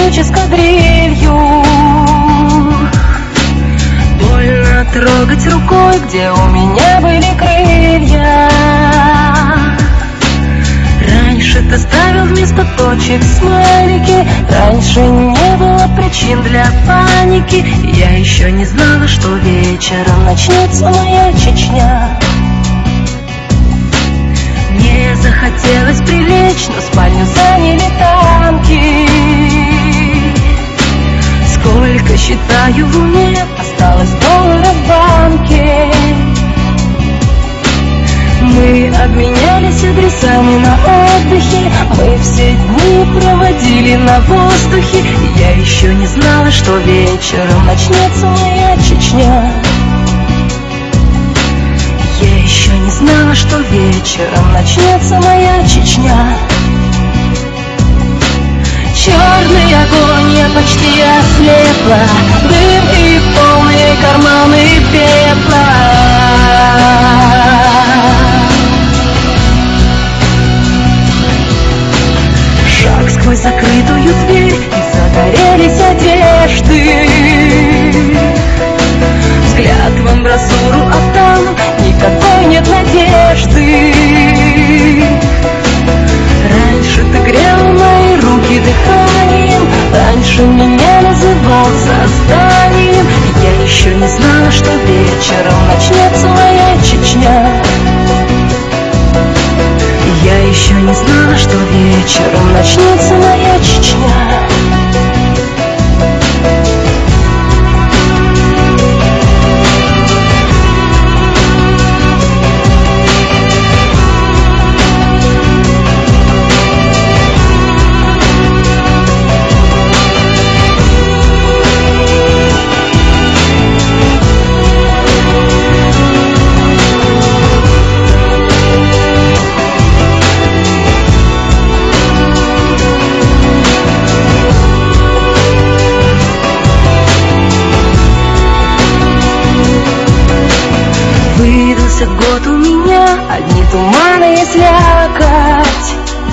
тучи эскадрилью. Больно трогать рукой, где у меня были крылья. Раньше ты ставил вместо точек смайлики, раньше не было причин для паники. Я еще не знала, что вечером начнется моя Чечня. Мне захотелось прилечь, но спальню заняли танки. Сколько считаю в уме, осталось $1 в банке. Мы обменялись адресами на отдыхе, мы все дни проводили на воздухе. Я еще не знала, что вечером начнется моя Чечня. Я еще не знала, что вечером начнется моя Чечня. Черный огонь, я почти ослепла, дым и полные карманы пепла. Шаг сквозь закрытую дверь, и загорелись одежды. Взгляд в амбразуру, а там никакой нет надежды. Раньше ты грел мои руки дыханием, раньше меня называл созданием. Я еще не знала, что вечером начнется моя Чечня. Я еще не знала, что вечером начнется моя Чечня. Выдался год у меня, одни туманы и слякоть.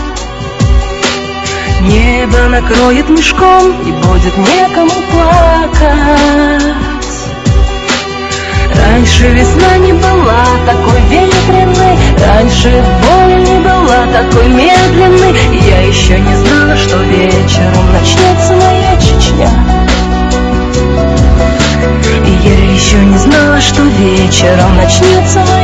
Небо накроет мешком, и будет некому плакать. Раньше весна не была такой ветреной, раньше боль не была такой медленной. Я еще не знала, что вечером начнется моя Чечня. И я еще не знала, что вечером начнется моя